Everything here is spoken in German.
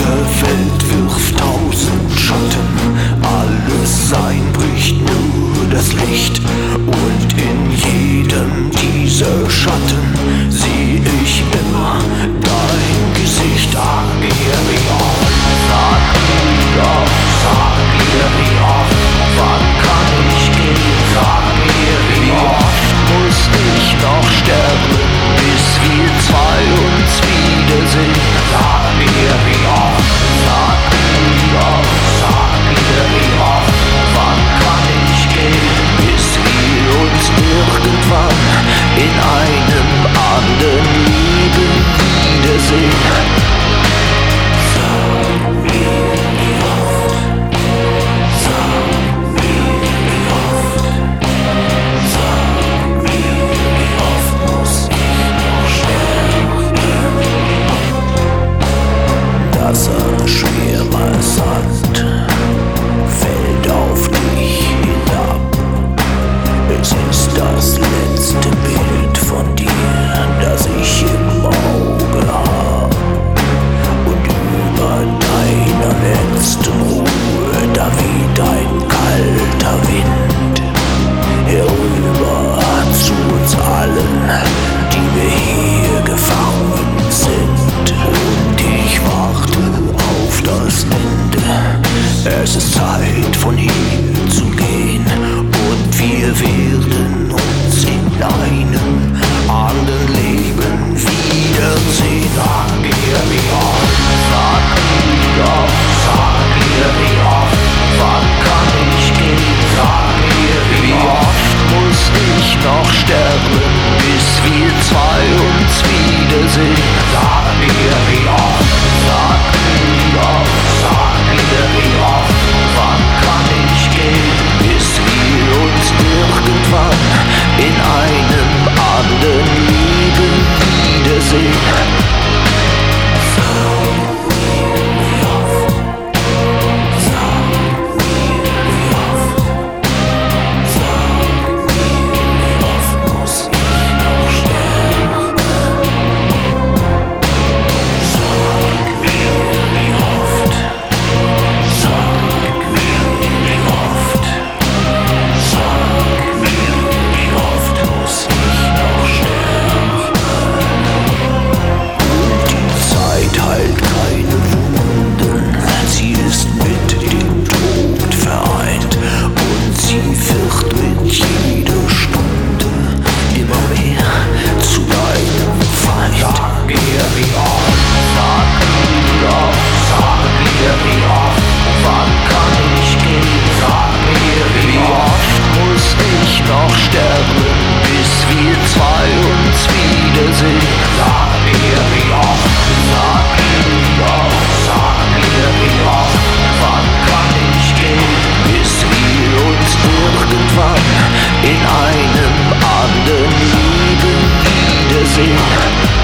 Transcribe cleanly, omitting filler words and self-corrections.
Welt wirft tausend Schatten, alles einbricht nur das Licht. Und in jedem dieser Schatten sieh ich immer dein Gesicht. Sag mir wie oft, sag mir wie oft, wann kann ich gehen? Sag mir wie oft, muss ich noch sterben, bis wir zwei uns wiedersehen? Sag mir wie oft, sag mir wie oft, sag mir wie oft, wann kann ich gehen, bis wir uns irgendwann in einem anderen Leben wiedersehen? Schwerer Sand fällt auf dich hinab. Es ist das letzte Bild von dir, das ich im Auge hab. Und über deiner letzten Ruhe, da weht ein kalter Wind herüber zu uns allen, die wir hier gefangen sind. Und ich warte auf das Ende. Es ist Zeit, von hier zu gehen, und wir werden uns in einem anderen Leben wiedersehen. Sag mir wie oft, sag mir oft, sag mir wie oft, wann kann ich gehen? Sag mir wie oft, muss ich noch sterben, bis wir zwei uns wiedersehen? Sag mir wie oft, sag mir wie oft, sag mir wie oft, wann kann ich gehen, bis wir uns irgendwann in einem anderen Leben wiedersehen? In einem anderen Leben wiedersehen.